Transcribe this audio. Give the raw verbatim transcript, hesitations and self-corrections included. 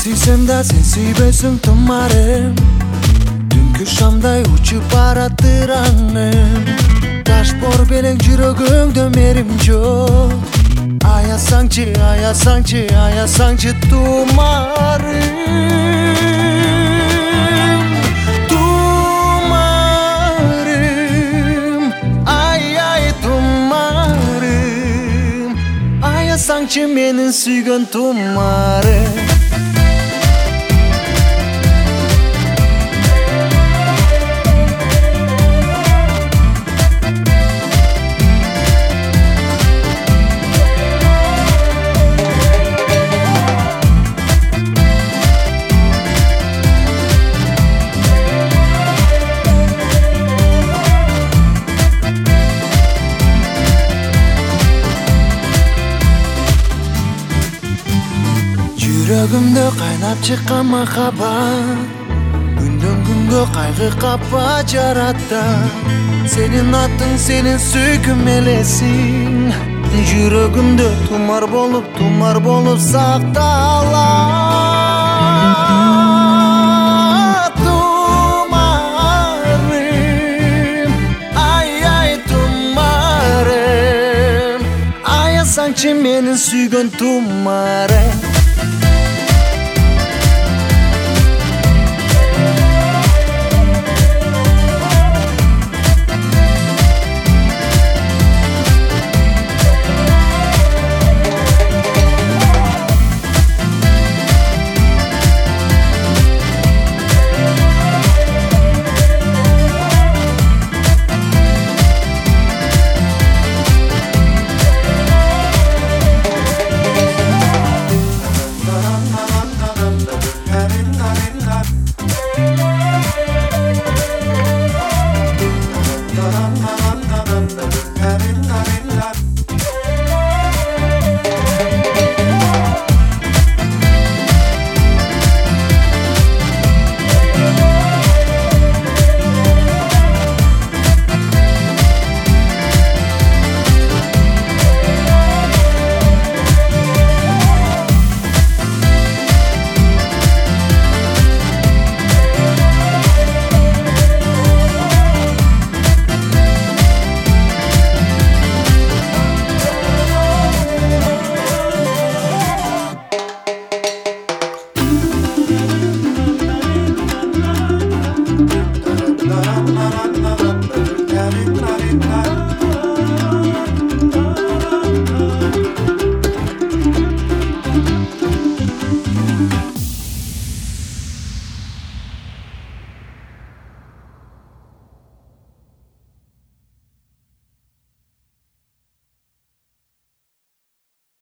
Süysem de sen süyböysün tumarım. Dünkü şamday uçup barattır anım. Taş bor belek жүрөгүңдө мерим жок. Аясаңчы, аясаңчы, аясаңчы тумарым. Тумарым, ай ай тумарым. Аясаңчы менин сүйгөн тумарым. Жүрөгүмдө кайнап чыккан махаббат күндөн күнгө кайгы капа жаратты. Сенин атың, сенин сүйкүм элесиң жүрөгүмдө тумар болуп, тумар болуп сакталат. Тумарым, ай ай тумарым. Аясаңчы менин сүйгөн тумарым.